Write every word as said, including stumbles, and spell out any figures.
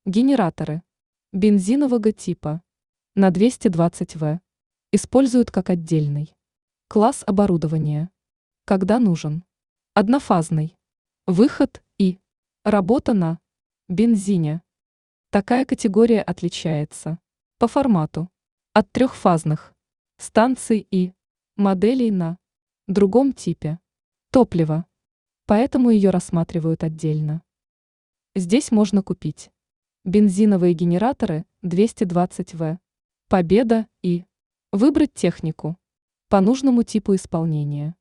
Генераторы бензинового типа на двести двадцать вольт используют как отдельный класс оборудования, когда нужен однофазный выход и работа на бензине. Такая категория отличается по формату от трехфазных станций и моделей на другом типе топлива, поэтому ее рассматривают отдельно. Здесь можно купить бензиновые генераторы двести двадцать вольт, Победа и выбрать технику по нужному типу исполнения.